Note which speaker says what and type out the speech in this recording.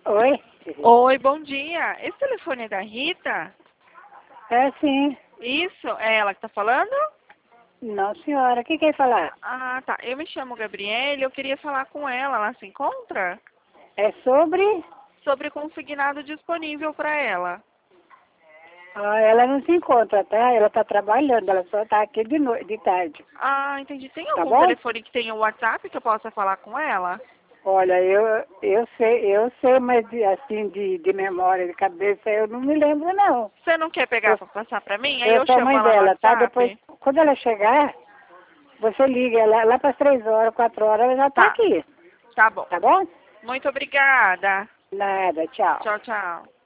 Speaker 1: Oi?
Speaker 2: Oi, bom dia. Esse telefone é da Rita?
Speaker 1: É sim.
Speaker 2: Isso? É ela que tá falando?
Speaker 1: Não, senhora. O que quer falar?
Speaker 2: Ah, tá. Eu me chamo Gabriele, eu queria falar com ela. Ela se encontra?
Speaker 1: É sobre...
Speaker 2: Sobre consignado disponível para ela.
Speaker 1: Ah, ela não se encontra, tá? Ela tá trabalhando, ela só tá aqui de noite, de tarde.
Speaker 2: Ah, entendi. Tem
Speaker 1: Tá
Speaker 2: algum
Speaker 1: bom?
Speaker 2: telefone que tenha o WhatsApp que eu possa falar com ela?
Speaker 1: Olha, eu sei, mas assim, de memória, de cabeça, eu não me lembro, não.
Speaker 2: Você não quer pegar
Speaker 1: Eu,
Speaker 2: para passar para mim? Aí
Speaker 1: eu
Speaker 2: eu
Speaker 1: sou a
Speaker 2: chamo
Speaker 1: mãe
Speaker 2: ela no
Speaker 1: dela, tá? Depois,
Speaker 2: WhatsApp?
Speaker 1: quando ela chegar, você liga, ela, lá para 3 horas, 4 horas, ela já tá
Speaker 2: Tá,
Speaker 1: aqui.
Speaker 2: tá bom.
Speaker 1: Tá bom?
Speaker 2: Muito obrigada.
Speaker 1: Nada, tchau.
Speaker 2: Tchau, tchau.